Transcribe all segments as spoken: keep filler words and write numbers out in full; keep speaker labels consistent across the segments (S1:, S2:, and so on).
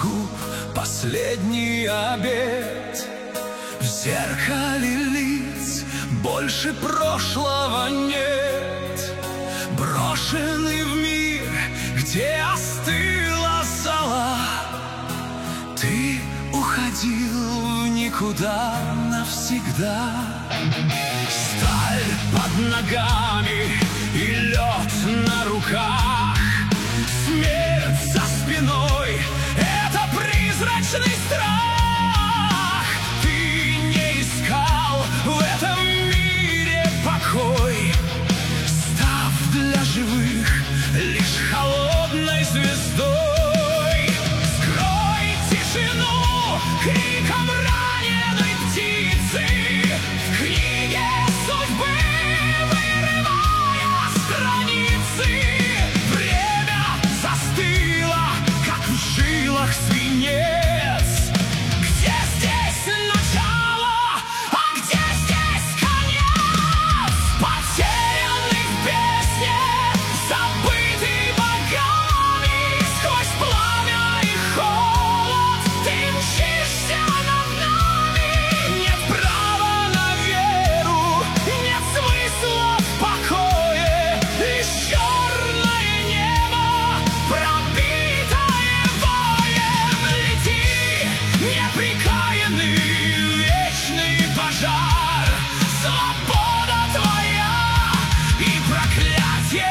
S1: губ последний обед. В зеркале лиц больше прошлого нет. Брошенный в мир, где остыла зола, ты уходил в никуда навсегда. Сталь под ногами и лед на руках, смерть за спиной — это призрачный страх. Ты не искал в этом мире покой, став для живых лишь холодной звездой. Скрой тишину криком раненой птицы в книге судьбы, вырывая страницы. Время застыло, как в жилах свинец. Где здесь начало, а где здесь конец? Потерянный в песне, забытый богами. Сквозь пламя и холод ты мчишься над нами. Нет права на веру, нет смысла в покое, лишь черное небо, пробитое боем. Лети, неприкаянный, вечный пожар. Свобода твоя и проклятие,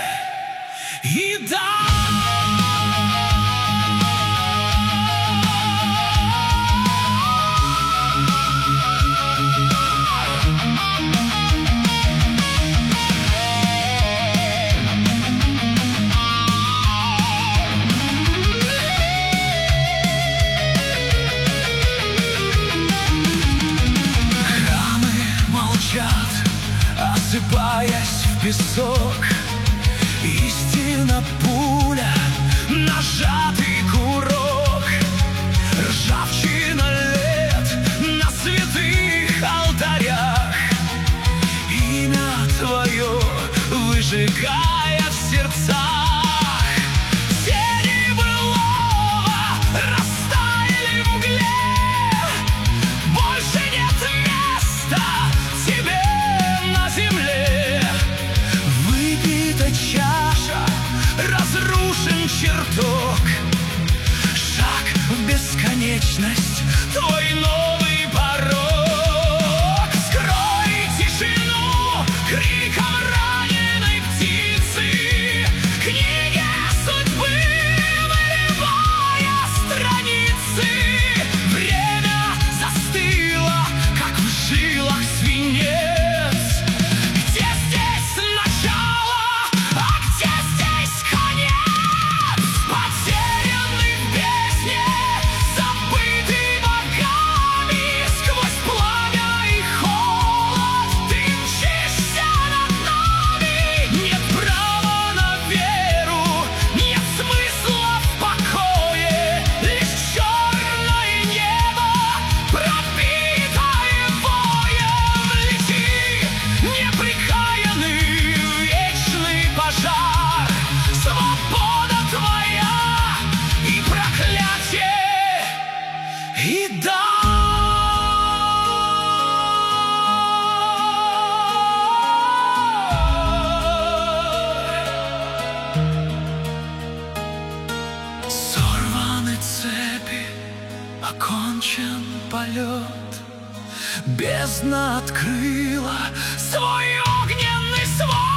S1: и дар. Храмы молчат, осыпаясь в песок. Истина пуля, нажатый курок. Ржавчина лет на святых алтарях. Имя твое выжигает в сердцах. Тени былого растаяли в мгле. Больше нет места тебе на земле. Выпита чаша, разрушен чертог. Шаг в бесконечность, твой новый порог. Скрой тишину криком раненой птицы в книге судьбы, вырывая страницы. Время застыло, как в жилах свинец. Где здесь начало, а где здесь конец? Потерянный в песне, забытый богами. Сквозь пламя и холод ты мчишься над нами. Нет права на веру, нет смысла в покое, лишь черное небо, пробитое боем. Лети, неприкаянный, вечный пожар. Свобода твоя и проклятие, и дар. Сорваны цепи, окончен полет. Бездна открыла свой огненный свод.